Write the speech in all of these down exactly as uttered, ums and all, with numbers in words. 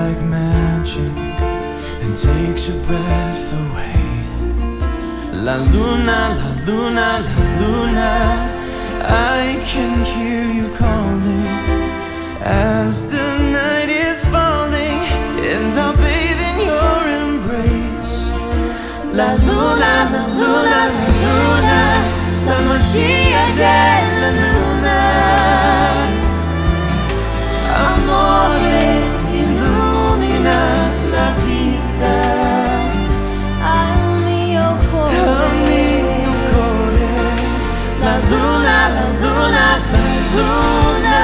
like magic and takes your breath away. La luna, la luna, la luna, I can hear you calling as the night is falling, and I'll bathe in your embrace. La luna, la luna, la luna, la magia della luna. Amore illumina la vita al mio cuore, al mio cuore. La luna, la luna, la luna.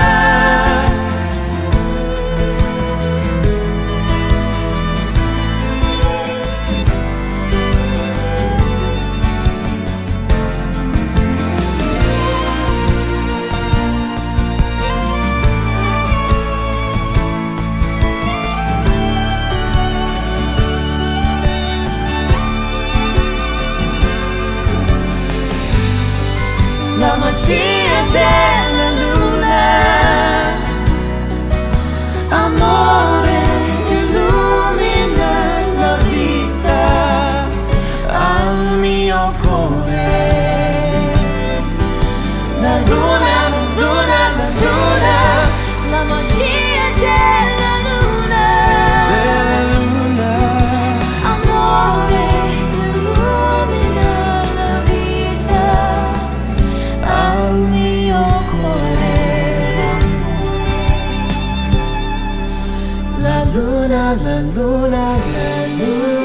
La magia della luna, amore illumina la vita al mio cuore. La luna, la luna, la luna, la magia della luna, della luna. Amore illumina la vita al mio cuore. La luna, la luna, la luna.